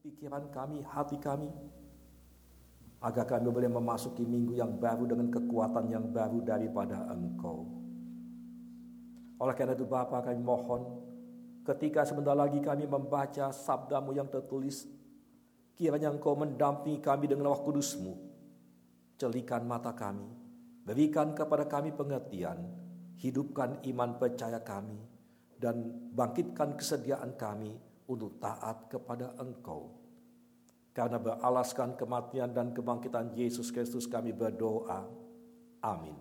pikiran kami, hati kami, agar kami boleh memasuki minggu yang baru dengan kekuatan yang baru daripada Engkau. Oleh karena itu Bapa, kami mohon, ketika sebentar lagi kami membaca sabda-Mu yang tertulis, kiranya Engkau mendampingi kami dengan Roh Kudus-Mu. Celikan mata kami, berikan kepada kami pengertian, hidupkan iman percaya kami, dan bangkitkan kesediaan kami untuk taat kepada Engkau. Karena beralaskan kematian dan kebangkitan Yesus Kristus kami berdoa. Amin.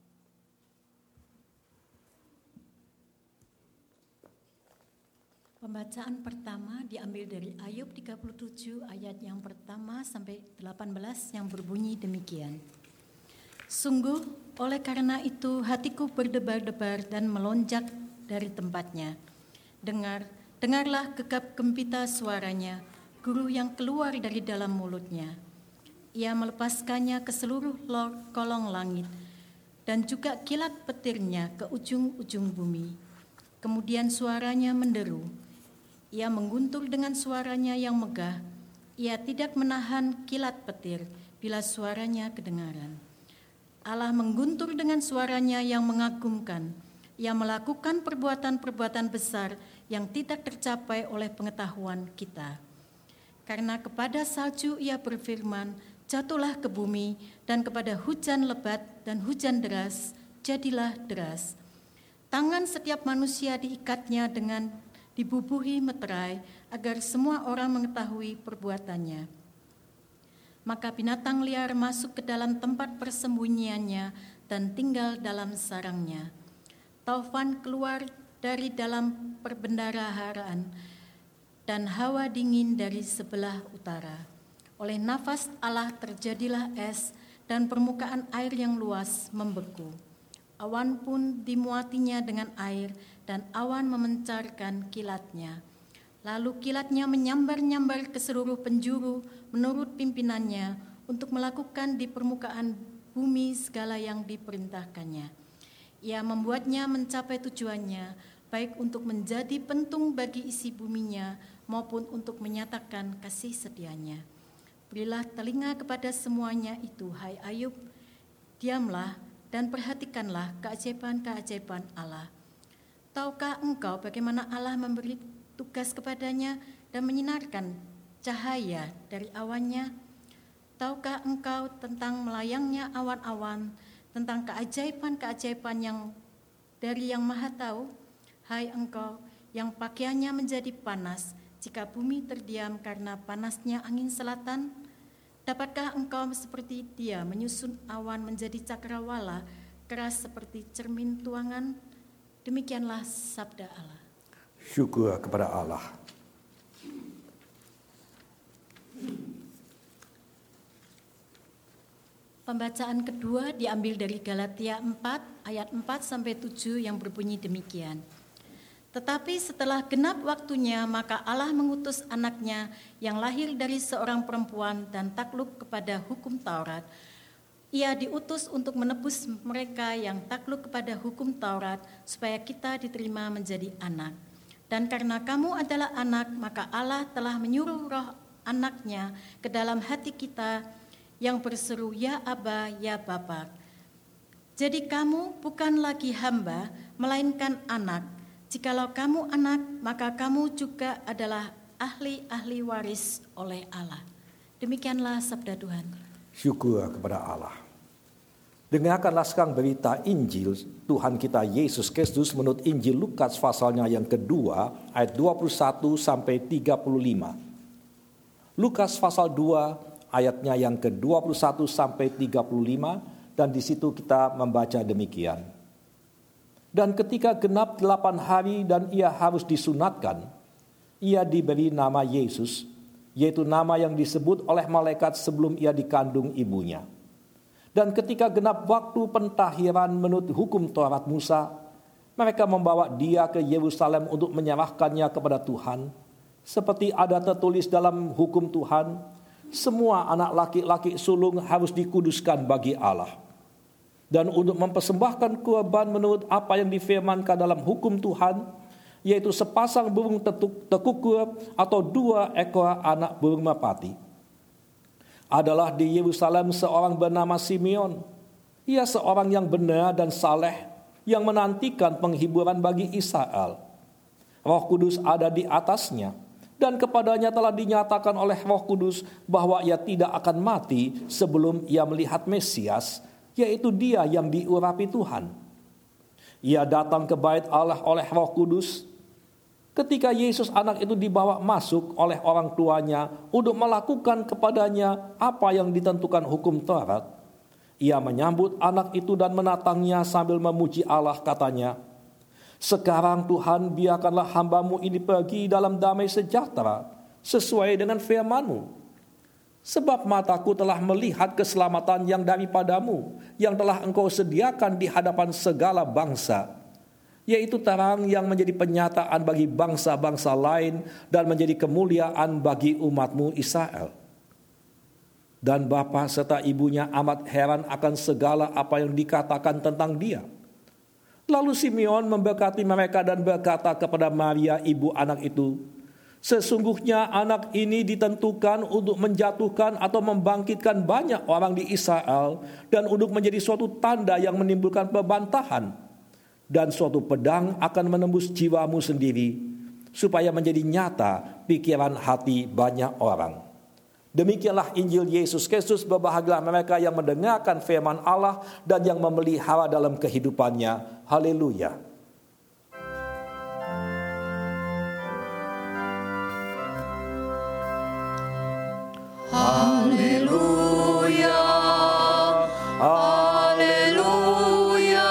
Pembacaan pertama diambil dari Ayub 37 ayat yang pertama sampai 18 yang berbunyi demikian. Sungguh oleh karena itu hatiku berdebar-debar dan melonjak dari tempatnya. Dengarlah gegap gempita suaranya, guru yang keluar dari dalam mulutnya. Ia melepaskannya ke seluruh kolong langit dan juga kilat petirnya ke ujung-ujung bumi. Kemudian suaranya menderu. Ia mengguntur dengan suaranya yang megah. Ia tidak menahan kilat petir bila suaranya kedengaran. Allah mengguntur dengan suaranya yang mengagumkan. Ia melakukan perbuatan-perbuatan besar yang tidak tercapai oleh pengetahuan kita. Karena kepada salju ia berfirman, jatuhlah ke bumi, dan kepada hujan lebat dan hujan deras, jadilah deras. Tangan setiap manusia diikatnya dengan dibubuhi meterai, agar semua orang mengetahui perbuatannya. Maka binatang liar masuk ke dalam tempat persembunyiannya dan tinggal dalam sarangnya. Taufan keluar dari dalam perbendaharaan, dan hawa dingin dari sebelah utara. Oleh nafas Allah terjadilah es, dan permukaan air yang luas membeku. Awan pun dimuatinya dengan air, dan awan memencarkan kilatnya. Lalu kilatnya menyambar-nyambar ke seluruh penjuru menurut pimpinannya untuk melakukan di permukaan bumi segala yang diperintahkannya. Ia membuatnya mencapai tujuannya, baik untuk menjadi pentung bagi isi buminya maupun untuk menyatakan kasih setianya. Berilah telinga kepada semuanya itu, hai Ayub, diamlah dan perhatikanlah keajaiban-keajaiban Allah. Tahukah engkau bagaimana Allah memberi tugas kepadanya dan menyinarkan cahaya dari awannya? Tahukah engkau tentang melayangnya awan-awan, tentang keajaiban-keajaiban yang dari Yang Maha Tahu? Hai engkau yang pakaiannya menjadi panas, jika bumi terdiam karena panasnya angin selatan, dapatkah engkau seperti dia menyusun awan menjadi cakrawala, keras seperti cermin tuangan? Demikianlah sabda Allah. Syukur kepada Allah. Pembacaan kedua diambil dari Galatia 4 ayat 4-7 yang berbunyi demikian. Tetapi setelah genap waktunya, maka Allah mengutus anaknya yang lahir dari seorang perempuan dan takluk kepada hukum Taurat. Ia diutus untuk menebus mereka yang takluk kepada hukum Taurat, supaya kita diterima menjadi anak. Dan karena kamu adalah anak, maka Allah telah menyuruh roh anaknya ke dalam hati kita, yang berseru, ya Aba, ya Bapa. Jadi kamu bukan lagi hamba, melainkan anak. Jikalau kamu anak, maka kamu juga adalah ahli-ahli waris oleh Allah. Demikianlah sabda Tuhan. Syukur kepada Allah. Dengarkanlah sekarang berita Injil Tuhan kita Yesus Kristus menurut Injil Lukas pasalnya yang kedua ayat 21 sampai 35. Lukas pasal 2 ayatnya yang ke-21 sampai 35, dan di situ kita membaca demikian. Dan ketika genap 8 hari dan ia harus disunatkan, ia diberi nama Yesus, yaitu nama yang disebut oleh malaikat sebelum ia dikandung ibunya. Dan ketika genap waktu pentahiran menurut hukum Taurat Musa, mereka membawa dia ke Yerusalem untuk menyerahkannya kepada Tuhan, seperti ada tertulis dalam hukum Tuhan, semua anak laki-laki sulung harus dikuduskan bagi Allah. Dan untuk mempersembahkan kurban menurut apa yang difirmankan dalam hukum Tuhan, yaitu sepasang burung tekukur atau 2 ekor anak burung merpati. Adalah di Yerusalem seorang bernama Simeon. Ia seorang yang benar dan saleh, yang menantikan penghiburan bagi Israel. Roh Kudus ada di atasnya, dan kepadanya telah dinyatakan oleh Roh Kudus bahwa ia tidak akan mati sebelum ia melihat Mesias, yaitu Dia yang diurapi Tuhan. Ia datang ke bait Allah oleh Roh Kudus. Ketika Yesus anak itu dibawa masuk oleh orang tuanya untuk melakukan kepadanya apa yang ditentukan hukum Taurat, ia menyambut anak itu dan menatangnya sambil memuji Allah, katanya, "Sekarang Tuhan, biarkanlah hamba-Mu ini pergi dalam damai sejahtera sesuai dengan firman-Mu. Sebab mataku telah melihat keselamatan yang daripada-Mu, yang telah Engkau sediakan di hadapan segala bangsa, yaitu terang yang menjadi penyataan bagi bangsa-bangsa lain dan menjadi kemuliaan bagi umat-Mu Israel." Dan bapa serta ibunya amat heran akan segala apa yang dikatakan tentang dia. Lalu Simeon memberkati mereka dan berkata kepada Maria ibu anak itu, "Sesungguhnya anak ini ditentukan untuk menjatuhkan atau membangkitkan banyak orang di Israel, dan untuk menjadi suatu tanda yang menimbulkan perbantahan. Dan suatu pedang akan menembus jiwamu sendiri, supaya menjadi nyata pikiran hati banyak orang." Demikianlah Injil Yesus Kristus. Berbahagialah mereka yang mendengarkan firman Allah dan yang memelihara dalam kehidupannya. Haleluya. Haleluya. Haleluya.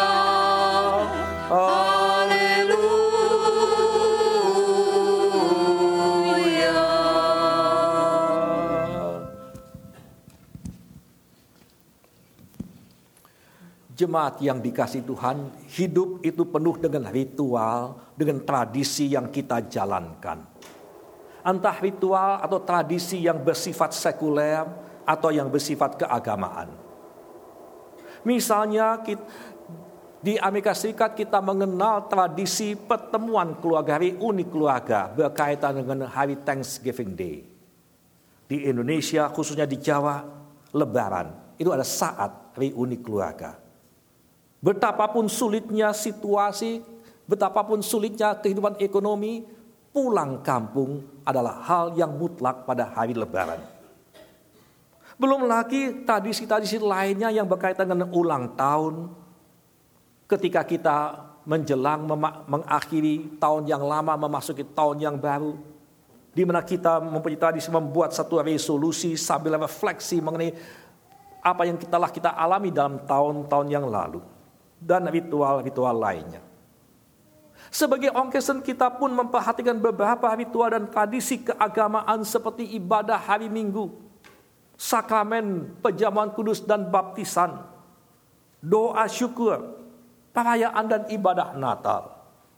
Jemaat yang dikasihi Tuhan, hidup itu penuh dengan ritual, dengan tradisi yang kita jalankan. Entah ritual atau tradisi yang bersifat sekuler atau yang bersifat keagamaan. Misalnya di Amerika Serikat kita mengenal tradisi pertemuan keluarga, reuni keluarga berkaitan dengan hari Thanksgiving Day. Di Indonesia, khususnya di Jawa, Lebaran, itu ada saat reuni keluarga. Betapapun sulitnya situasi, betapapun sulitnya kehidupan ekonomi, pulang kampung adalah hal yang mutlak pada hari Lebaran. Belum lagi tradisi-tradisi lainnya yang berkaitan dengan ulang tahun, ketika kita menjelang mengakhiri tahun yang lama memasuki tahun yang baru, di mana kita mempunyai tradisi membuat satu resolusi sambil refleksi mengenai apa yang telah kita alami dalam tahun-tahun yang lalu, dan ritual-ritual lainnya. Sebagai orang Kristen, kita pun memperhatikan beberapa ritual dan tradisi keagamaan seperti ibadah hari Minggu, sakramen perjamuan kudus dan baptisan, doa syukur, perayaan dan ibadah Natal.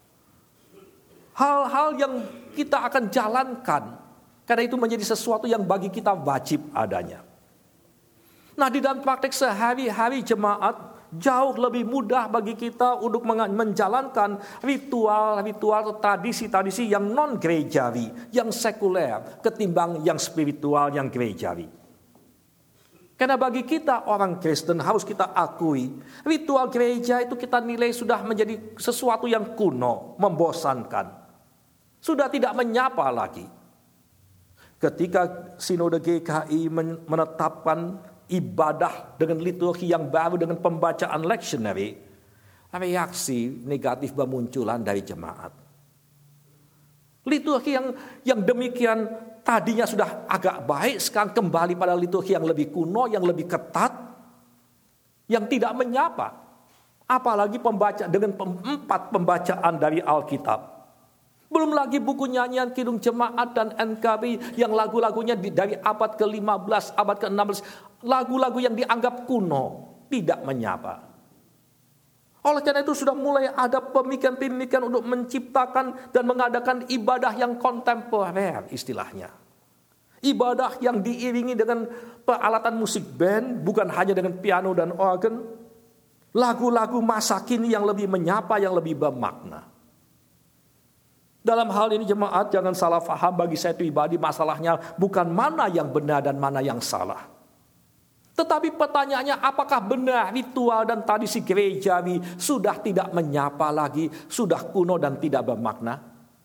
Hal-hal yang kita akan jalankan karena itu menjadi sesuatu yang bagi kita wajib adanya. Nah, di dalam praktek sehari-hari jemaat, jauh lebih mudah bagi kita untuk menjalankan ritual-ritual atau tradisi-tradisi yang non-gerejawi, yang sekuler, ketimbang yang spiritual, yang gerejawi. Karena bagi kita orang Kristen harus kita akui, ritual gereja itu kita nilai sudah menjadi sesuatu yang kuno, membosankan. Sudah tidak menyapa lagi. Ketika Sinode GKI menetapkan ibadah dengan liturgi yang baru dengan pembacaan lectionary, reaksi negatif bermunculan dari jemaat. Liturgi yang demikian tadinya sudah agak baik, sekarang kembali pada liturgi yang lebih kuno, yang lebih ketat, yang tidak menyapa. Apalagi dengan 4 pembacaan dari Alkitab. Belum lagi buku nyanyian Kidung Jemaat dan NKB yang lagu-lagunya dari abad ke-15, abad ke-16. Lagu-lagu yang dianggap kuno, tidak menyapa. Oleh karena itu sudah mulai ada pemikiran-pemikiran untuk menciptakan dan mengadakan ibadah yang kontemporer istilahnya. Ibadah yang diiringi dengan peralatan musik band, bukan hanya dengan piano dan organ. Lagu-lagu masa kini yang lebih menyapa, yang lebih bermakna. Dalam hal ini jemaat jangan salah paham, bagi saya pribadi masalahnya bukan mana yang benar dan mana yang salah. Tetapi pertanyaannya, apakah benar ritual dan tradisi gerejawi sudah tidak menyapa lagi, sudah kuno dan tidak bermakna?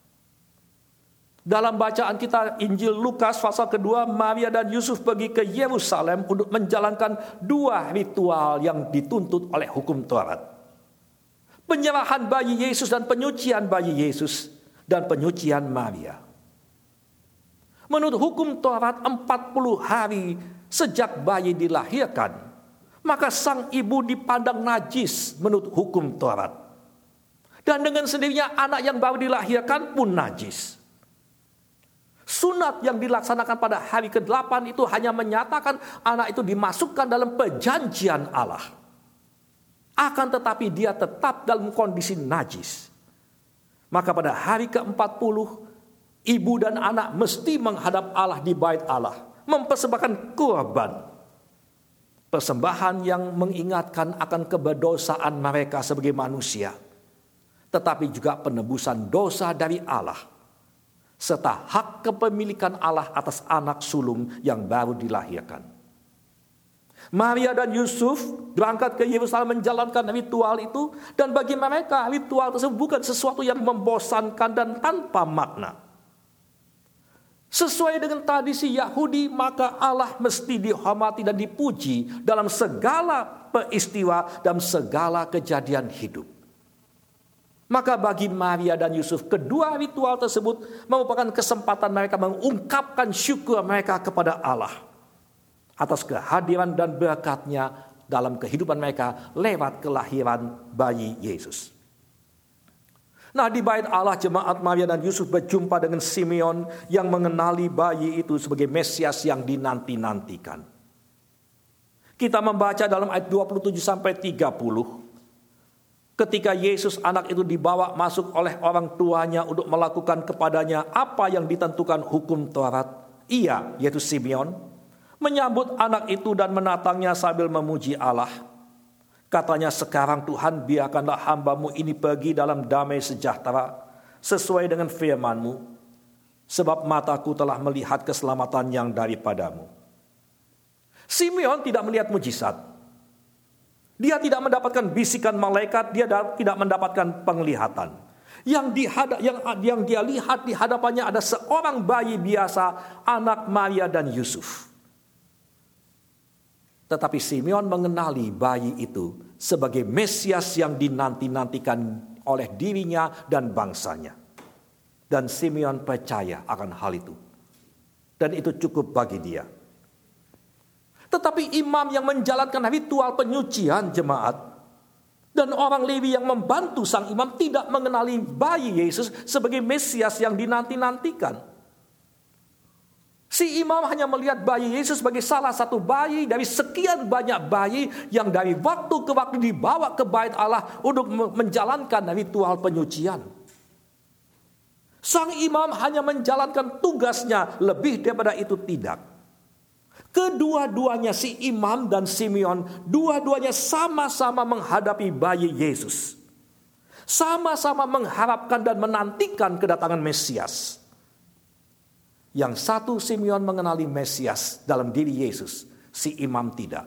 Dalam bacaan kita Injil Lukas pasal kedua, Maria dan Yusuf pergi ke Yerusalem untuk menjalankan dua ritual yang dituntut oleh hukum Taurat. Penyerahan bayi Yesus dan penyucian bayi Yesus dan penyucian Maria. Menurut hukum Taurat 40 hari sejak bayi dilahirkan, maka sang ibu dipandang najis menurut hukum Taurat. Dan dengan sendirinya anak yang baru dilahirkan pun najis. Sunat yang dilaksanakan pada hari ke-8 itu hanya menyatakan anak itu dimasukkan dalam perjanjian Allah. Akan tetapi dia tetap dalam kondisi najis. Maka pada hari ke-40, ibu dan anak mesti menghadap Allah di bait Allah, mempersembahkan kurban. Persembahan yang mengingatkan akan keberdosaan mereka sebagai manusia, tetapi juga penebusan dosa dari Allah, serta hak kepemilikan Allah atas anak sulung yang baru dilahirkan. Maria dan Yusuf berangkat ke Yerusalem menjalankan ritual itu, dan bagi mereka ritual tersebut bukan sesuatu yang membosankan dan tanpa makna. Sesuai dengan tradisi Yahudi, maka Allah mesti dihormati dan dipuji dalam segala peristiwa dan segala kejadian hidup. Maka bagi Maria dan Yusuf, kedua ritual tersebut merupakan kesempatan mereka mengungkapkan syukur mereka kepada Allah atas kehadiran dan berkat-Nya dalam kehidupan mereka lewat kelahiran bayi Yesus. Nah, di bait Allah, jemaat, Maria dan Yusuf berjumpa dengan Simeon yang mengenali bayi itu sebagai Mesias yang dinanti-nantikan. Kita membaca dalam ayat 27 sampai 30. Ketika Yesus anak itu dibawa masuk oleh orang tuanya untuk melakukan kepadanya apa yang ditentukan hukum Taurat, ia, yaitu Simeon, menyambut anak itu dan menatangnya sambil memuji Allah. Katanya, sekarang Tuhan, biarkanlah hamba-Mu ini pergi dalam damai sejahtera sesuai dengan firman-Mu, sebab mataku telah melihat keselamatan yang daripada-Mu. Simeon tidak melihat mujizat. Dia tidak mendapatkan bisikan malaikat, dia tidak mendapatkan penglihatan. Yang dia lihat di hadapannya ada seorang bayi biasa, anak Maria dan Yusuf. Tetapi Simeon mengenali bayi itu sebagai Mesias yang dinanti-nantikan oleh dirinya dan bangsanya. Dan Simeon percaya akan hal itu. Dan itu cukup bagi dia. Tetapi imam yang menjalankan ritual penyucian jemaat dan orang Lewi yang membantu sang imam tidak mengenali bayi Yesus sebagai Mesias yang dinanti-nantikan. Si imam hanya melihat bayi Yesus sebagai salah satu bayi dari sekian banyak bayi yang dari waktu ke waktu dibawa ke bait Allah untuk menjalankan ritual penyucian. Sang imam hanya menjalankan tugasnya, lebih daripada itu tidak. Kedua-duanya, si imam dan Simeon, dua-duanya sama-sama menghadapi bayi Yesus. Sama-sama mengharapkan dan menantikan kedatangan Mesias. Yang satu, Simeon mengenali Mesias dalam diri Yesus, si imam tidak.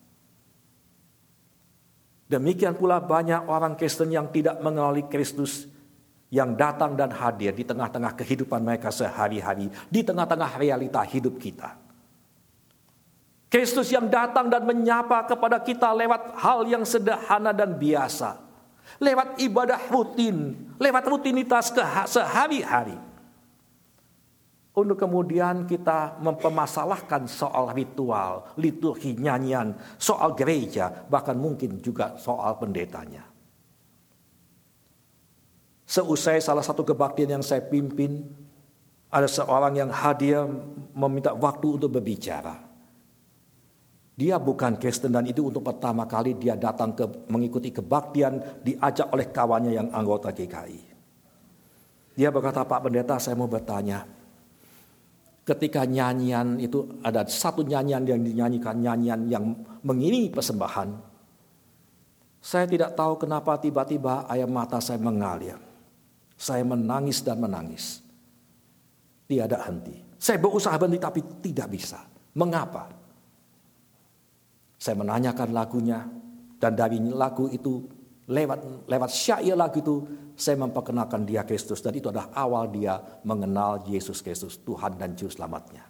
Demikian pula banyak orang Kristen yang tidak mengenali Kristus, yang datang dan hadir di tengah-tengah kehidupan mereka sehari-hari, di tengah-tengah realita hidup kita. Kristus yang datang dan menyapa kepada kita lewat hal yang sederhana dan biasa, lewat ibadah rutin, lewat rutinitas sehari-hari. Untuk kemudian kita mempermasalahkan soal ritual, liturgi, nyanyian, soal gereja, bahkan mungkin juga soal pendetanya. Seusai salah satu kebaktian yang saya pimpin, ada seorang yang hadir meminta waktu untuk berbicara. Dia bukan Kristen dan itu untuk pertama kali dia datang mengikuti kebaktian diajak oleh kawannya yang anggota GKI. Dia berkata, Pak Pendeta, saya mau bertanya. Ketika nyanyian itu ada satu nyanyian yang dinyanyikan, nyanyian yang mengiringi persembahan. Saya tidak tahu kenapa tiba-tiba air mata saya mengalir. Saya menangis dan menangis. Tiada henti. Saya berusaha berhenti tapi tidak bisa. Mengapa? Saya menanyakan lagunya. Dan dari lagu itu, lewat syair lagu itu, saya memperkenalkan dia Kristus. Dan itu adalah awal dia mengenal Yesus Kristus, Tuhan dan Juru Selamatnya.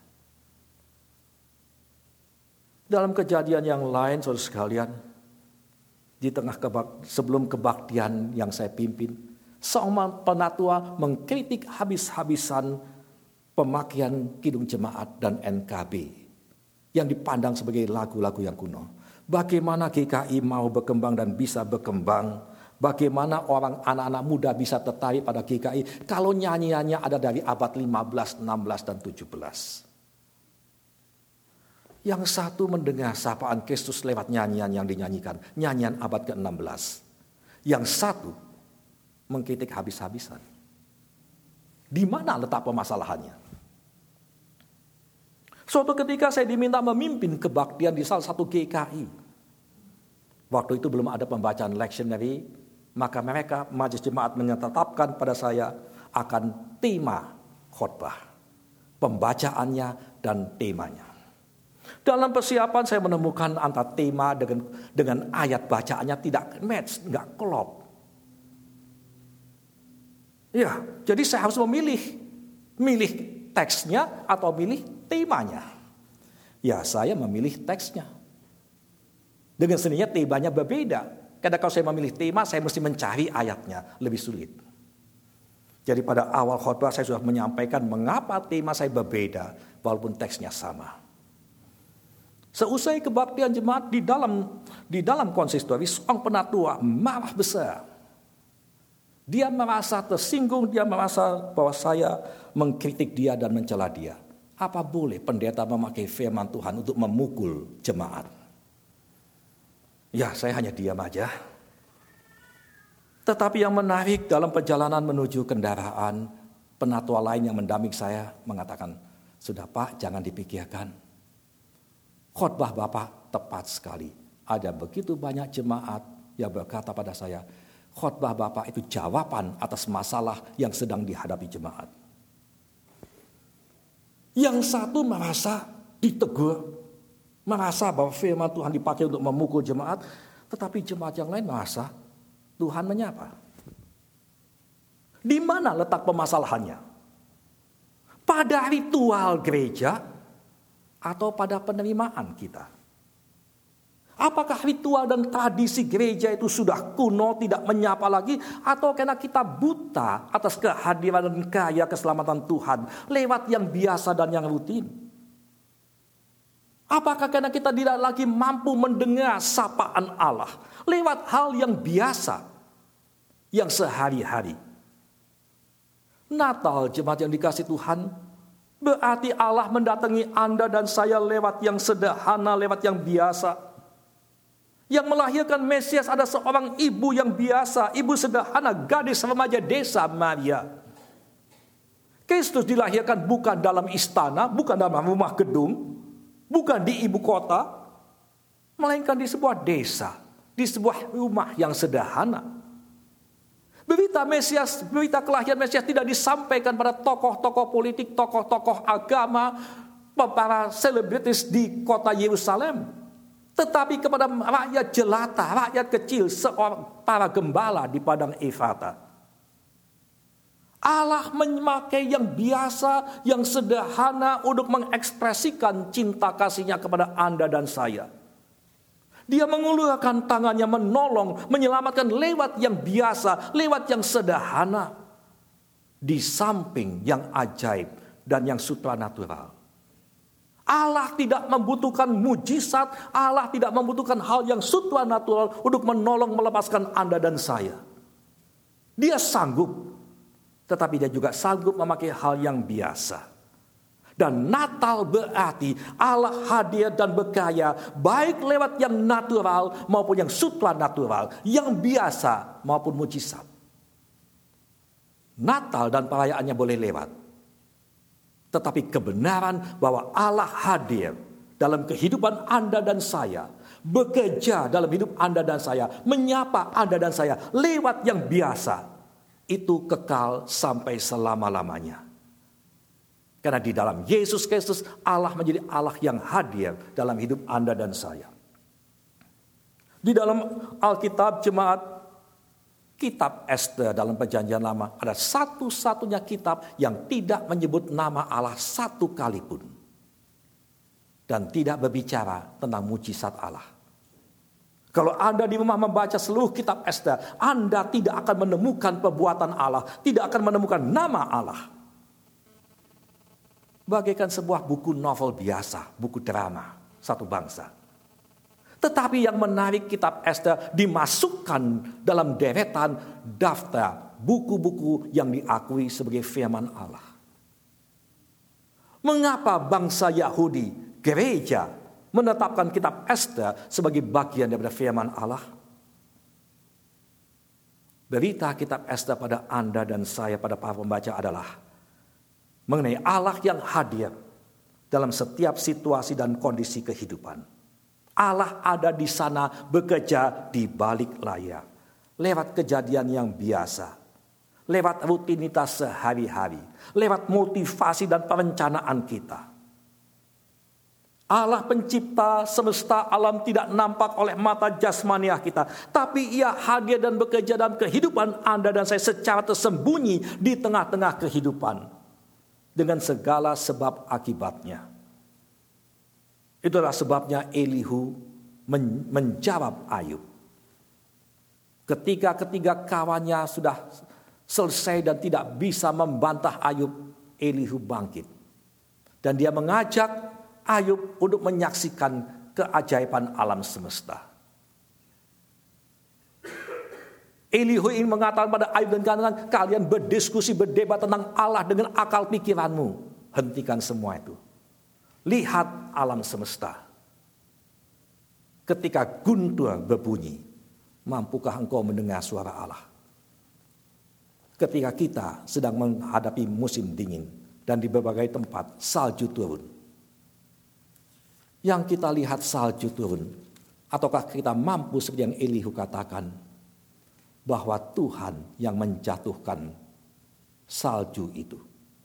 Dalam kejadian yang lain, saudara sekalian, di tengah sebelum kebaktian yang saya pimpin, seorang penatua mengkritik habis-habisan pemakaian Kidung Jemaat dan NKB yang dipandang sebagai lagu-lagu yang kuno. Bagaimana GKI mau berkembang dan bisa berkembang? Bagaimana anak-anak muda bisa tertarik pada GKI kalau nyanyiannya ada dari abad 15, 16, dan 17? Yang satu mendengar sapaan Kristus lewat nyanyian yang dinyanyikan, nyanyian abad ke-16. Yang satu mengkritik habis-habisan. Di mana letak permasalahannya? Suatu ketika saya diminta memimpin kebaktian di salah satu GKI. Waktu itu belum ada pembacaan lectionary, maka mereka majelis jemaat menetapkan pada saya akan tema khotbah, pembacaannya dan temanya. Dalam persiapan saya menemukan antara tema dengan ayat bacaannya tidak match, nggak klop. Ya, jadi saya harus milih teksnya atau milih temanya. Ya, saya memilih teksnya. Dengan sendirinya temanya berbeda. Karena kalau saya memilih tema, saya mesti mencari ayatnya, lebih sulit. Jadi pada awal khotbah saya sudah menyampaikan mengapa tema saya berbeda, walaupun teksnya sama. Seusai kebaktian jemaat di dalam konsistori, seorang penatua marah besar. Dia merasa tersinggung, dia merasa bahwa saya mengkritik dia dan mencela dia. Apa boleh pendeta memakai firman Tuhan untuk memukul jemaat? Ya, saya hanya diam aja. Tetapi yang menarik dalam perjalanan menuju kendaraan, penatua lain yang mendamping saya mengatakan, "Sudah Pak, jangan dipikirkan. Khotbah Bapak tepat sekali. Ada begitu banyak jemaat yang berkata pada saya, khotbah Bapak itu jawaban atas masalah yang sedang dihadapi jemaat." Yang satu merasa ditegur, merasa bahwa firman Tuhan dipakai untuk memukul jemaat, tetapi jemaat yang lain merasa Tuhan menyapa. Di mana letak permasalahannya? Pada ritual gereja atau pada penerimaan kita? Apakah ritual dan tradisi gereja itu sudah kuno, tidak menyapa lagi, atau karena kita buta atas kehadiran dan karya keselamatan Tuhan lewat yang biasa dan yang rutin? Apakah karena kita tidak lagi mampu mendengar sapaan Allah lewat hal yang biasa, yang sehari-hari? Natal, jemaat yang dikasihi Tuhan, berarti Allah mendatangi Anda dan saya lewat yang sederhana, lewat yang biasa. Yang melahirkan Mesias ada seorang ibu yang biasa, ibu sederhana, gadis remaja desa Maria. Kristus dilahirkan bukan dalam istana, bukan dalam rumah gedung, bukan di ibu kota, melainkan di sebuah desa, di sebuah rumah yang sederhana. Berita Mesias, berita kelahiran Mesias tidak disampaikan pada tokoh-tokoh politik, tokoh-tokoh agama, para selebritis di kota Yerusalem, tetapi kepada rakyat jelata, rakyat kecil, para gembala di padang Efrata. Allah memakai yang biasa, yang sederhana untuk mengekspresikan cinta kasih-Nya kepada Anda dan saya. Dia mengulurkan tangannya menolong, menyelamatkan lewat yang biasa, lewat yang sederhana. Di samping yang ajaib dan yang supranatural. Allah tidak membutuhkan mujizat, Allah tidak membutuhkan hal yang supranatural untuk menolong melepaskan Anda dan saya. Dia sanggup, tetapi dia juga sanggup memakai hal yang biasa. Dan Natal berarti Allah hadir dan berkarya baik lewat yang natural maupun yang supranatural, yang biasa maupun mujizat. Natal dan perayaannya boleh lewat, tetapi kebenaran bahwa Allah hadir dalam kehidupan Anda dan saya, bekerja dalam hidup Anda dan saya, menyapa Anda dan saya lewat yang biasa, itu kekal sampai selama-lamanya. Karena di dalam Yesus Kristus Allah menjadi Allah yang hadir dalam hidup Anda dan saya. Di dalam Alkitab jemaat, kitab Ester dalam Perjanjian Lama ada satu-satunya kitab yang tidak menyebut nama Allah satu kali pun. Dan tidak berbicara tentang mujizat Allah. Kalau Anda di rumah membaca seluruh kitab Ester, Anda tidak akan menemukan perbuatan Allah, tidak akan menemukan nama Allah. Bagaikan sebuah buku novel biasa, buku drama satu bangsa. Tetapi yang menarik kitab Ester dimasukkan dalam deretan daftar buku-buku yang diakui sebagai firman Allah. Mengapa bangsa Yahudi, gereja, menetapkan kitab Ester sebagai bagian daripada firman Allah? Berita kitab Ester pada Anda dan saya, pada para pembaca adalah mengenai Allah yang hadir dalam setiap situasi dan kondisi kehidupan. Allah ada di sana bekerja di balik layar. Lewat kejadian yang biasa. Lewat rutinitas sehari-hari. Lewat motivasi dan perencanaan kita. Allah pencipta semesta alam tidak nampak oleh mata jasmaniah kita. Tapi ia hadir dan bekerja dalam kehidupan Anda dan saya secara tersembunyi di tengah-tengah kehidupan. Dengan segala sebab akibatnya. Itulah sebabnya Elihu menjawab Ayub. Ketika ketiga kawannya sudah selesai dan tidak bisa membantah Ayub, Elihu bangkit. Dan dia mengajak Ayub untuk menyaksikan keajaiban alam semesta. Elihu ingin mengatakan pada Ayub dan kawan-kawan, kalian berdiskusi, berdebat tentang Allah dengan akal pikiranmu. Hentikan semua itu. Lihat alam semesta. Ketika guntur berbunyi, mampukah engkau mendengar suara Allah? Ketika kita sedang menghadapi musim dingin dan di berbagai tempat salju turun. Yang kita lihat salju turun, ataukah kita mampu seperti yang Elihu katakan, bahwa Tuhan yang menjatuhkan salju itu.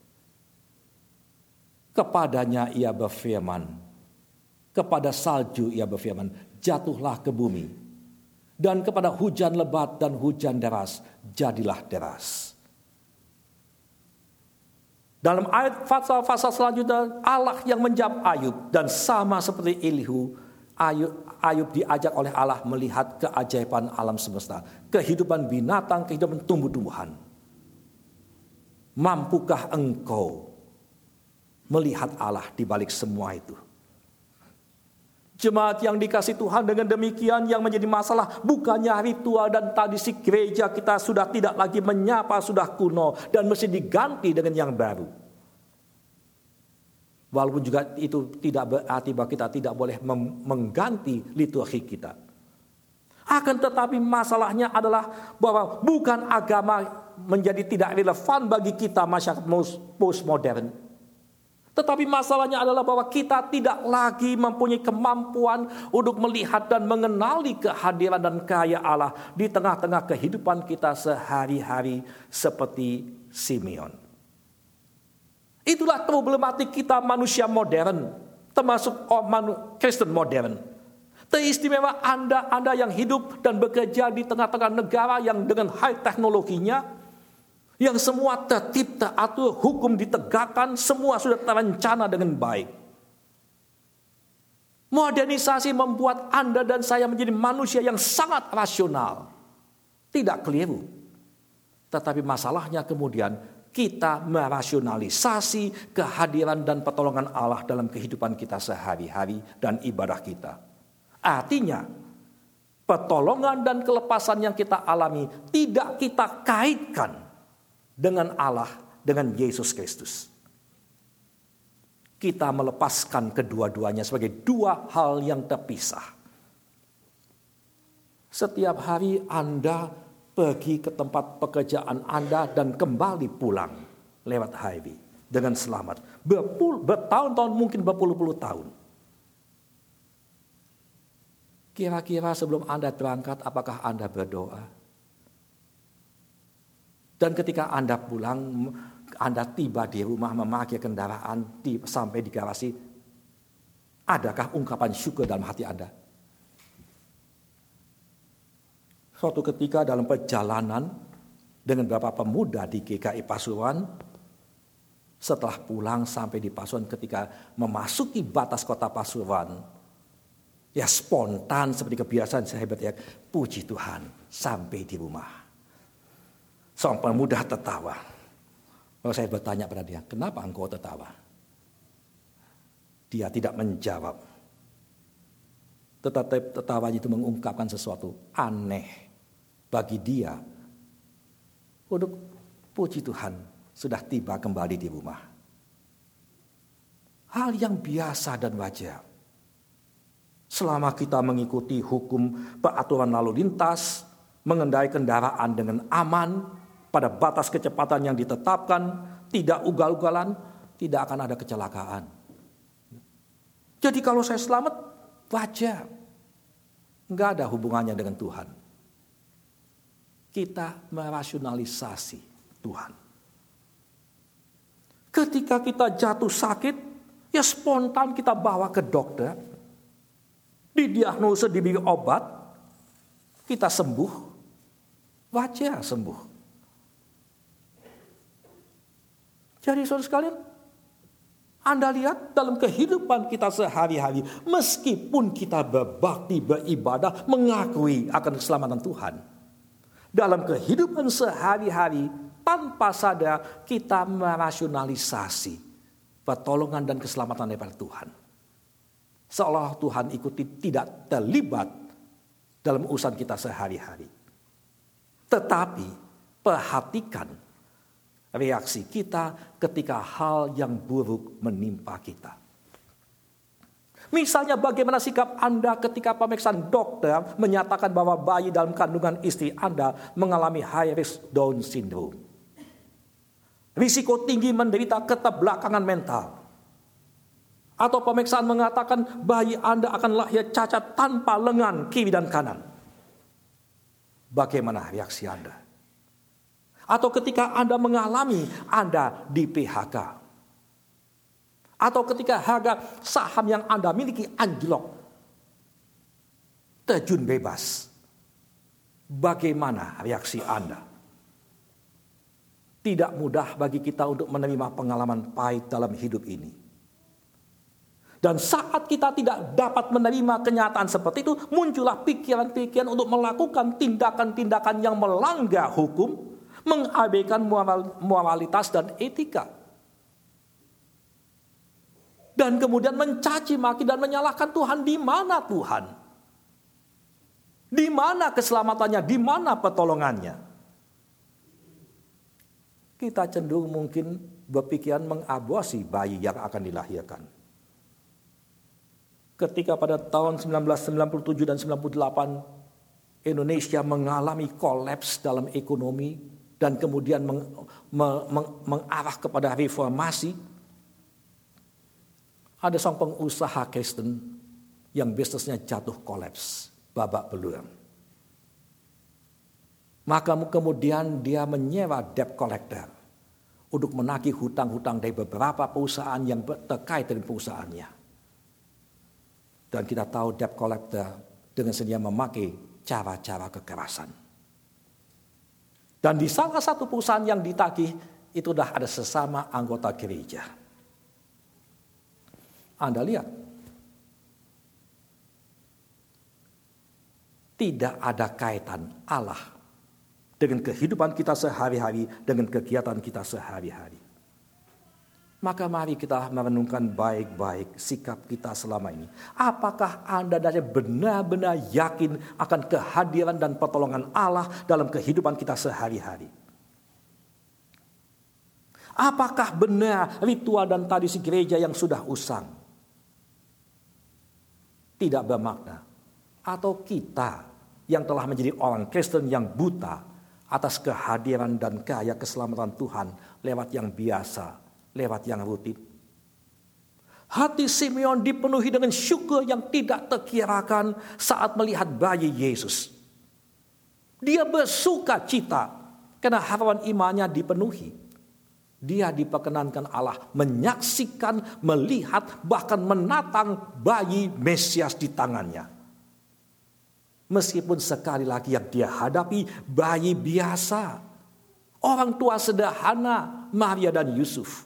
Kepadanya ia berfirman, kepada salju ia berfirman, jatuhlah ke bumi. Dan kepada hujan lebat dan hujan deras, jadilah deras. Dalam ayat pasal selanjutnya, Allah yang menjawab Ayub. Dan sama seperti Elihu, Ayub diajak oleh Allah melihat keajaiban alam semesta. Kehidupan binatang, kehidupan tumbuh-tumbuhan. Mampukah engkau melihat Allah di balik semua itu? Jemaat yang dikasih Tuhan, dengan demikian yang menjadi masalah bukannya ritual dan tradisi gereja kita sudah tidak lagi menyapa, sudah kuno dan mesti diganti dengan yang baru. Walaupun juga itu tidak berarti bahwa kita tidak boleh mengganti liturgi kita. Akan tetapi masalahnya adalah bahwa bukan agama menjadi tidak relevan bagi kita masyarakat postmodern. Tetapi masalahnya adalah bahwa kita tidak lagi mempunyai kemampuan untuk melihat dan mengenali kehadiran dan karya Allah di tengah-tengah kehidupan kita sehari-hari seperti Simeon. Itulah problematik kita manusia modern, termasuk Kristen modern. Teristimewa Anda yang hidup dan bekerja di tengah-tengah negara yang dengan high teknologinya, yang semua tertib, teratur, hukum ditegakkan, semua sudah terencana dengan baik. Modernisasi membuat Anda dan saya menjadi manusia yang sangat rasional. Tidak keliru. Tetapi masalahnya kemudian kita merasionalisasi kehadiran dan pertolongan Allah dalam kehidupan kita sehari-hari dan ibadah kita. Artinya, pertolongan dan kelepasan yang kita alami tidak kita kaitkan dengan Allah, dengan Yesus Kristus. Kita melepaskan kedua-duanya sebagai dua hal yang terpisah. Setiap hari Anda pergi ke tempat pekerjaan Anda dan kembali pulang lewat highway dengan selamat. Bertahun-tahun, mungkin berpuluh-puluh tahun. Kira-kira sebelum Anda berangkat, apakah Anda berdoa? Dan ketika Anda pulang, Anda tiba di rumah memakai kendaraan sampai di garasi, adakah ungkapan syukur dalam hati Anda? Suatu ketika dalam perjalanan dengan beberapa pemuda di GKI Pasuruan, setelah pulang sampai di Pasuruan, ketika memasuki batas kota Pasuruan, ya spontan seperti kebiasaan saya berteriak, puji Tuhan, sampai di rumah. Seorang pemuda tertawa. Lalu saya bertanya pada dia, kenapa engkau tertawa? Dia tidak menjawab. Tetapi tertawanya itu mengungkapkan sesuatu aneh bagi dia. Untuk puji Tuhan, sudah tiba kembali di rumah. Hal yang biasa dan wajar. Selama kita mengikuti hukum peraturan lalu lintas, mengendarai kendaraan dengan aman, pada batas kecepatan yang ditetapkan, tidak ugal-ugalan, tidak akan ada kecelakaan. Jadi kalau saya selamat, wajar. Enggak ada hubungannya dengan Tuhan. Kita merasionalisasi Tuhan. Ketika kita jatuh sakit, ya spontan kita bawa ke dokter, didiagnosa, diberi obat, kita sembuh, wajar sembuh. Jadi saudara sekalian, Anda lihat dalam kehidupan kita sehari-hari, meskipun kita berbakti, beribadah, mengakui akan keselamatan Tuhan, dalam kehidupan sehari-hari tanpa sadar kita merasionalisasi pertolongan dan keselamatan daripada Tuhan. Seolah Tuhan tidak terlibat dalam urusan kita sehari-hari. Tetapi perhatikan reaksi kita ketika hal yang buruk menimpa kita. Misalnya bagaimana sikap Anda ketika pemeriksaan dokter menyatakan bahwa bayi dalam kandungan istri Anda mengalami high risk Down syndrome. Risiko tinggi menderita keterbelakangan mental. Atau pemeriksaan mengatakan bayi Anda akan lahir cacat tanpa lengan kiri dan kanan. Bagaimana reaksi Anda? Atau ketika Anda mengalami Anda di PHK. Atau ketika harga saham yang Anda miliki anjlok. Terjun bebas. Bagaimana reaksi Anda? Tidak mudah bagi kita untuk menerima pengalaman pahit dalam hidup ini. Dan saat kita tidak dapat menerima kenyataan seperti itu, muncullah pikiran-pikiran untuk melakukan tindakan-tindakan yang melanggar hukum, mengabaikan moralitas dan etika. Dan kemudian mencaci maki dan menyalahkan Tuhan. Di mana Tuhan? Di mana keselamatannya? Di mana pertolongannya? Kita cenderung mungkin berpikiran mengaborsi bayi yang akan dilahirkan. Ketika pada tahun 1997 dan 98 Indonesia mengalami kolaps dalam ekonomi dan kemudian mengarah kepada reformasi, ada seorang pengusaha Kristen yang bisnisnya jatuh kolaps, babak belur. Maka kemudian dia menyewa debt collector untuk menagih hutang-hutang dari beberapa perusahaan yang terkait dengan perusahaannya. Dan kita tahu debt collector dengan sendirinya memakai cara-cara kekerasan. Dan di salah satu perusahaan yang ditagih, itu sudah ada sesama anggota gereja. Anda lihat. Tidak ada kaitan Allah dengan kehidupan kita sehari-hari, dengan kegiatan kita sehari-hari. Maka mari kita merenungkan baik-baik sikap kita selama ini. Apakah Anda benar-benar yakin akan kehadiran dan pertolongan Allah dalam kehidupan kita sehari-hari? Apakah benar ritual dan tradisi gereja yang sudah usang tidak bermakna? Atau kita yang telah menjadi orang Kristen yang buta atas kehadiran dan karya keselamatan Tuhan lewat yang biasa, lewat yang rutin. Hati Simeon dipenuhi dengan syukur yang tidak terkirakan saat melihat bayi Yesus. Dia bersuka cita Karena harapan imannya dipenuhi. Dia diperkenankan Allah menyaksikan, melihat, bahkan menatang bayi Mesias di tangannya. Meskipun sekali lagi yang dia hadapi bayi biasa. Orang tua sederhana Maria dan Yusuf.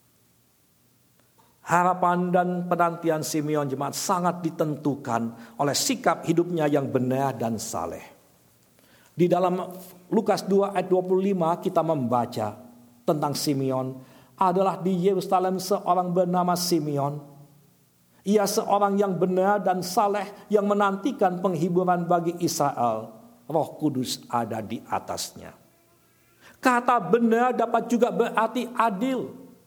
Harapan dan penantian Simeon jemaat sangat ditentukan oleh sikap hidupnya yang benar dan saleh. Di dalam Lukas 2 ayat 25 kita membaca tentang Simeon. Adalah di Yerusalem seorang bernama Simeon. Ia seorang yang benar dan saleh yang menantikan penghiburan bagi Israel. Roh Kudus ada di atasnya. Kata benar dapat juga berarti adil.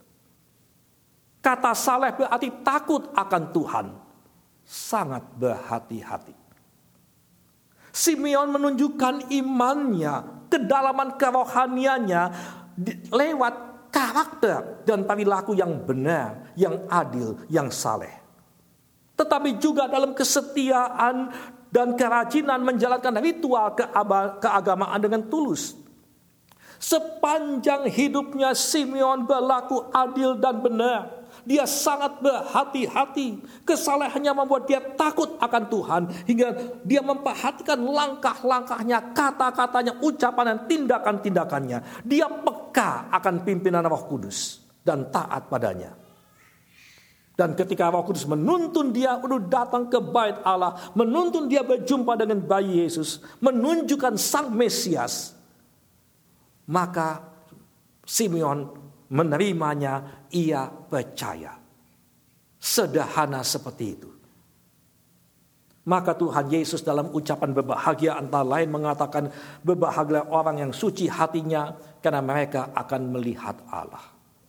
Kata saleh berarti takut akan Tuhan. Sangat berhati-hati. Simeon menunjukkan imannya, kedalaman kerohaniannya lewat karakter dan perilaku yang benar, yang adil, yang saleh. Tetapi juga dalam kesetiaan dan kerajinan menjalankan ritual keagamaan dengan tulus. Sepanjang hidupnya Simeon berlaku adil dan benar. Dia sangat berhati-hati. Kesalehannya membuat dia takut akan Tuhan. Hingga dia memperhatikan langkah-langkahnya, kata-katanya, ucapan dan tindakan-tindakannya. Dia peka akan pimpinan Roh Kudus dan taat padanya. Dan ketika Roh Kudus menuntun dia untuk datang ke bait Allah, menuntun dia berjumpa dengan bayi Yesus, menunjukkan Sang Mesias, maka Simeon menerimanya, ia percaya. Sederhana seperti itu. Maka Tuhan Yesus dalam ucapan berbahagia antara lain mengatakan, berbahagialah orang yang suci hatinya karena mereka akan melihat Allah.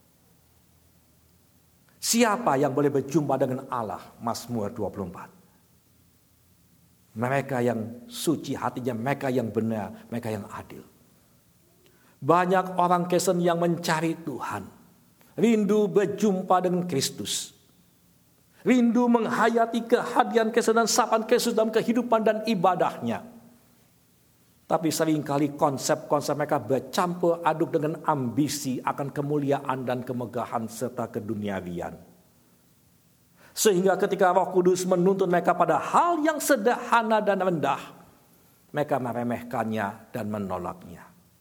Siapa yang boleh berjumpa dengan Allah? Mazmur 24. Mereka yang suci hatinya, mereka yang benar, mereka yang adil. Banyak orang Kristen yang mencari Tuhan. Rindu berjumpa dengan Kristus. Rindu menghayati kehadiran Kristus dan sapaan Kristus dalam kehidupan dan ibadahnya. Tapi seringkali konsep-konsep mereka bercampur aduk dengan ambisi akan kemuliaan dan kemegahan serta keduniawian. Sehingga ketika Roh Kudus menuntun mereka pada hal yang sederhana dan rendah, mereka meremehkannya dan menolaknya.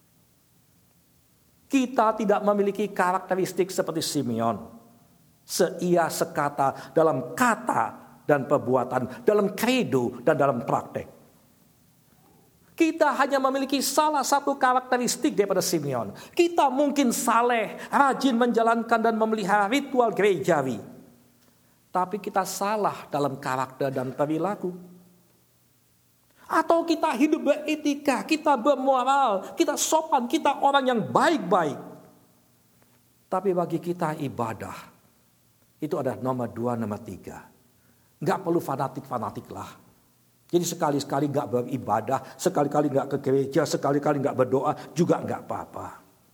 Kita tidak memiliki karakteristik seperti Simeon. Seia sekata dalam kata dan perbuatan, dalam kredo dan dalam praktek. Kita hanya memiliki salah satu karakteristik daripada Simeon. Kita mungkin saleh, rajin menjalankan dan memelihara ritual gerejawi. Tapi kita salah dalam karakter dan perilaku. Atau kita hidup beretika, kita bermoral, kita sopan, kita orang yang baik-baik. Tapi bagi kita ibadah, itu ada nomor 2, nomor 3. Gak perlu fanatik-fanatik lah. Jadi sekali-sekali gak beribadah, sekali-kali gak ke gereja, sekali-kali gak berdoa, juga gak apa-apa.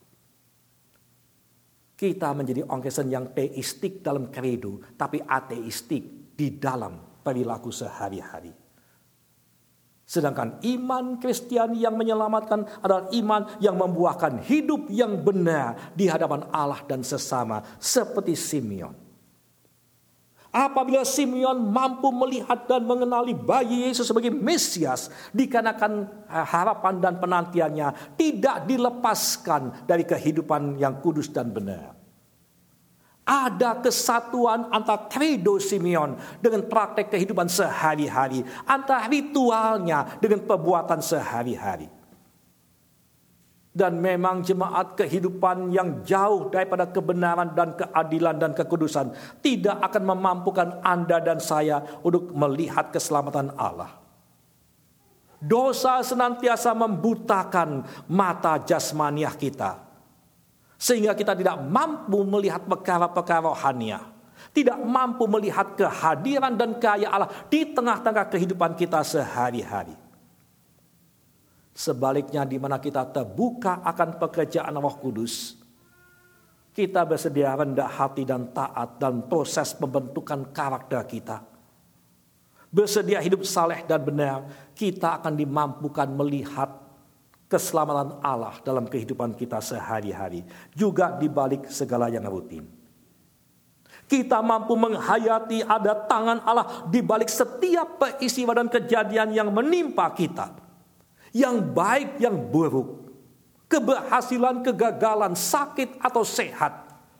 Kita menjadi orang Kristen yang teistik dalam kredo, tapi ateistik di dalam perilaku sehari-hari. Sedangkan iman Kristiani yang menyelamatkan adalah iman yang membuahkan hidup yang benar di hadapan Allah dan sesama seperti Simeon. Apabila Simeon mampu melihat dan mengenali bayi Yesus sebagai Mesias, dikarenakan harapan dan penantiannya tidak dilepaskan dari kehidupan yang kudus dan benar. Ada kesatuan antara kredo Simeon dengan praktek kehidupan sehari-hari, antara ritualnya dengan perbuatan sehari-hari. Dan memang jemaat kehidupan yang jauh daripada kebenaran dan keadilan dan kekudusan tidak akan memampukan Anda dan saya untuk melihat keselamatan Allah. Dosa senantiasa membutakan mata jasmaniah kita. Sehingga kita tidak mampu melihat perkara-perkara rohania. Tidak mampu melihat kehadiran dan karya Allah di tengah-tengah kehidupan kita sehari-hari. Sebaliknya di mana kita terbuka akan pekerjaan Roh Kudus, kita bersedia rendah hati dan taat dalam proses pembentukan karakter kita. Bersedia hidup saleh dan benar, kita akan dimampukan melihat keselamatan Allah dalam kehidupan kita sehari-hari, juga di balik segala yang rutin. Kita mampu menghayati ada tangan Allah di balik setiap peristiwa dan kejadian yang menimpa kita. Yang baik, yang buruk, keberhasilan, kegagalan, sakit atau sehat,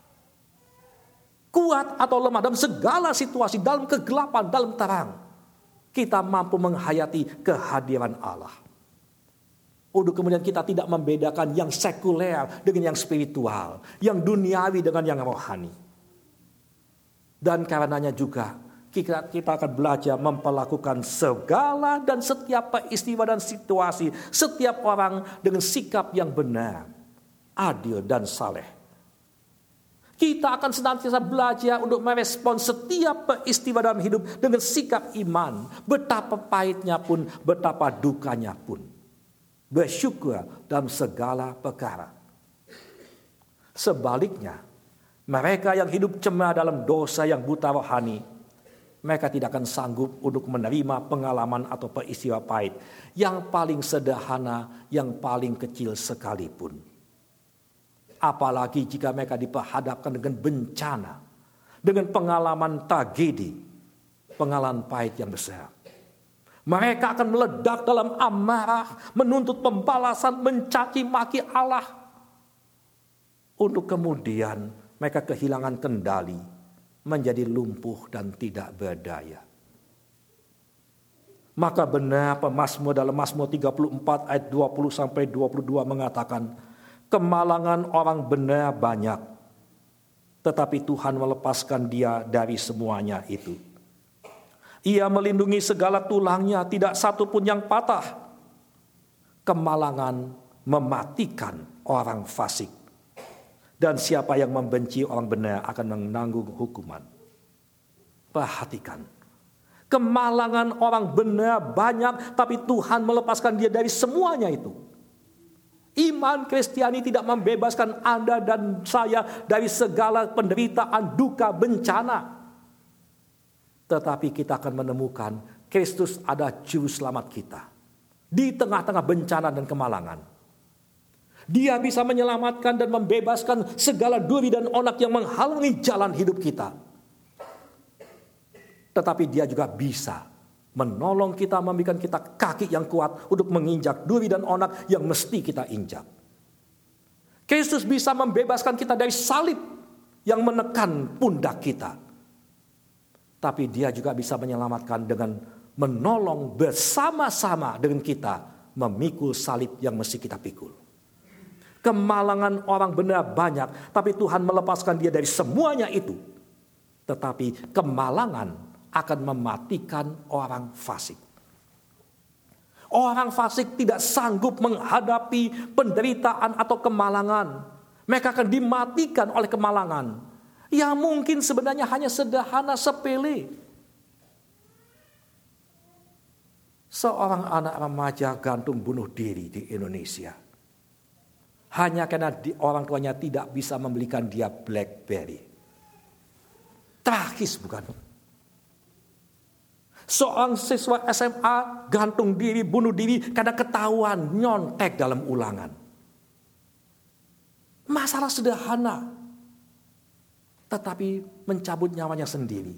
kuat atau lemah, dalam segala situasi, dalam kegelapan, dalam terang, kita mampu menghayati kehadiran Allah. Untuk kemudian kita tidak membedakan yang sekuler dengan yang spiritual, yang duniawi dengan yang rohani. Dan karenanya juga kita akan belajar memperlakukan segala dan setiap peristiwa dan situasi, setiap orang dengan sikap yang benar, adil dan saleh. Kita akan senantiasa belajar untuk merespon setiap peristiwa dalam hidup dengan sikap iman, betapa pahitnya pun, betapa dukanya pun. Bersyukur dalam segala perkara. Sebaliknya, mereka yang hidup cemar dalam dosa yang buta rohani, mereka tidak akan sanggup untuk menerima pengalaman atau peristiwa pahit yang paling sederhana, yang paling kecil sekalipun. Apalagi jika mereka diperhadapkan dengan bencana, dengan pengalaman tragedi, pengalaman pahit yang besar. Mereka akan meledak dalam amarah, menuntut pembalasan, mencaci maki Allah. Untuk kemudian mereka kehilangan kendali, menjadi lumpuh dan tidak berdaya. Maka benar pemazmur dalam Mazmur 34 ayat 20-22 mengatakan, kemalangan orang benar banyak, tetapi Tuhan melepaskan dia dari semuanya itu. Ia melindungi segala tulangnya, tidak satu pun yang patah. Kemalangan mematikan orang fasik. Dan siapa yang membenci orang benar akan menanggung hukuman. Perhatikan. Kemalangan orang benar banyak, tapi Tuhan melepaskan dia dari semuanya itu. Iman Kristiani tidak membebaskan Anda dan saya dari segala penderitaan, duka, bencana. Tetapi kita akan menemukan Kristus ada juru selamat kita. Di tengah-tengah bencana dan kemalangan. Dia bisa menyelamatkan dan membebaskan segala duri dan onak yang menghalangi jalan hidup kita. Tetapi dia juga bisa menolong kita, memberikan kita kaki yang kuat untuk menginjak duri dan onak yang mesti kita injak. Kristus bisa membebaskan kita dari salib yang menekan pundak kita. Tapi dia juga bisa menyelamatkan dengan menolong bersama-sama dengan kita memikul salib yang mesti kita pikul. Kemalangan orang benar banyak, tapi Tuhan melepaskan dia dari semuanya itu. Tetapi kemalangan akan mematikan orang fasik. Orang fasik tidak sanggup menghadapi penderitaan atau kemalangan. Mereka akan dimatikan oleh kemalangan. Yang mungkin sebenarnya hanya sederhana, sepele. Seorang anak remaja gantung bunuh diri di Indonesia. Hanya karena orang tuanya tidak bisa membelikan dia BlackBerry. Tragis bukan? Seorang siswa SMA gantung diri, bunuh diri karena ketahuan nyontek dalam ulangan. Masalah sederhana. Tetapi mencabut nyawanya sendiri.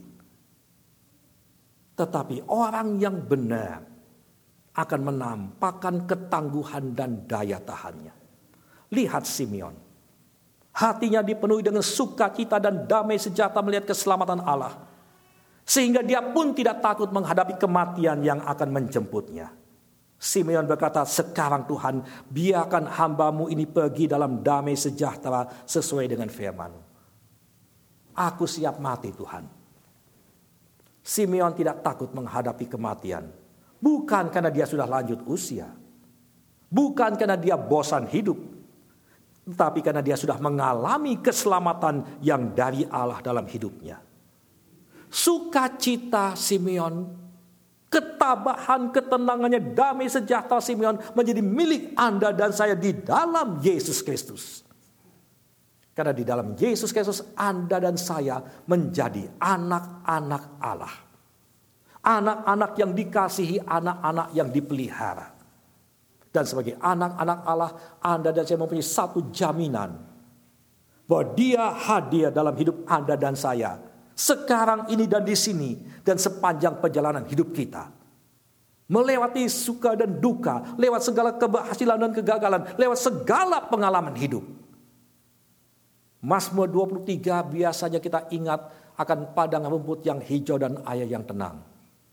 Tetapi orang yang benar akan menampakkan ketangguhan dan daya tahannya. Lihat Simeon. Hatinya dipenuhi dengan sukacita dan damai sejahtera melihat keselamatan Allah. Sehingga dia pun tidak takut menghadapi kematian yang akan menjemputnya. Simeon berkata, sekarang Tuhan, biarkan hamba-Mu ini pergi dalam damai sejahtera sesuai dengan firman-Mu. Aku siap mati Tuhan. Simeon tidak takut menghadapi kematian. Bukan karena dia sudah lanjut usia. Bukan karena dia bosan hidup. Tetapi karena dia sudah mengalami keselamatan yang dari Allah dalam hidupnya. Sukacita Simeon, ketabahan, ketenangannya, damai sejahtera Simeon menjadi milik Anda dan saya di dalam Yesus Kristus. Karena di dalam Yesus Kristus Anda dan saya menjadi anak-anak Allah. Anak-anak yang dikasihi, anak-anak yang dipelihara. Dan sebagai anak-anak Allah, Anda dan saya mempunyai satu jaminan bahwa Dia hadir dalam hidup Anda dan saya. Sekarang ini dan di sini. Dan sepanjang perjalanan hidup kita. Melewati suka dan duka. Lewat segala keberhasilan dan kegagalan. Lewat segala pengalaman hidup. Mazmur 23 biasanya kita ingat akan padang rumput yang hijau dan air yang tenang.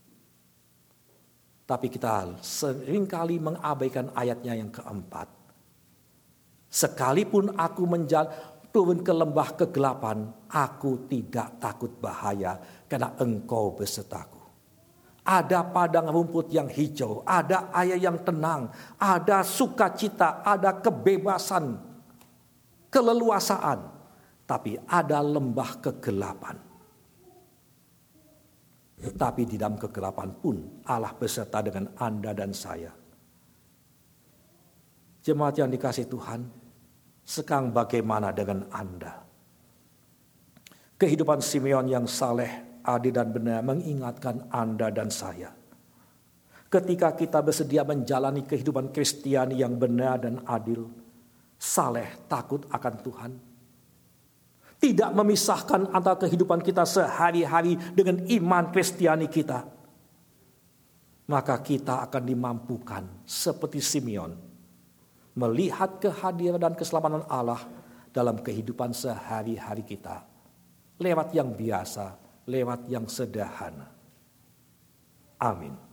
Tapi kita seringkali mengabaikan ayatnya yang keempat. Sekalipun aku turun ke lembah kegelapan, aku tidak takut bahaya karena Engkau besertaku. Ada padang rumput yang hijau, ada air yang tenang, ada sukacita, ada kebebasan, keleluasaan. Tapi ada lembah kegelapan. Tapi di dalam kegelapan pun Allah beserta dengan Anda dan saya. Jemaat yang dikasihi Tuhan, sekarang bagaimana dengan Anda? Kehidupan Simeon yang saleh, adil dan benar mengingatkan Anda dan saya. Ketika kita bersedia menjalani kehidupan Kristiani yang benar dan adil, saleh, takut akan Tuhan, tidak memisahkan antara kehidupan kita sehari-hari dengan iman Kristiani kita, maka kita akan dimampukan seperti Simeon melihat kehadiran dan keselamatan Allah dalam kehidupan sehari-hari kita, lewat yang biasa, lewat yang sederhana. Amin.